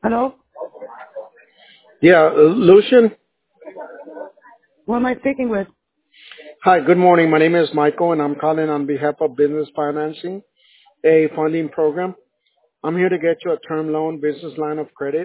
Hello? Yeah, Lucian. Who am I speaking with? Hi, good morning. My name is Michael, and I'm calling on behalf of Business Financing, a funding program. I'm here to get you a term loan business line of credit.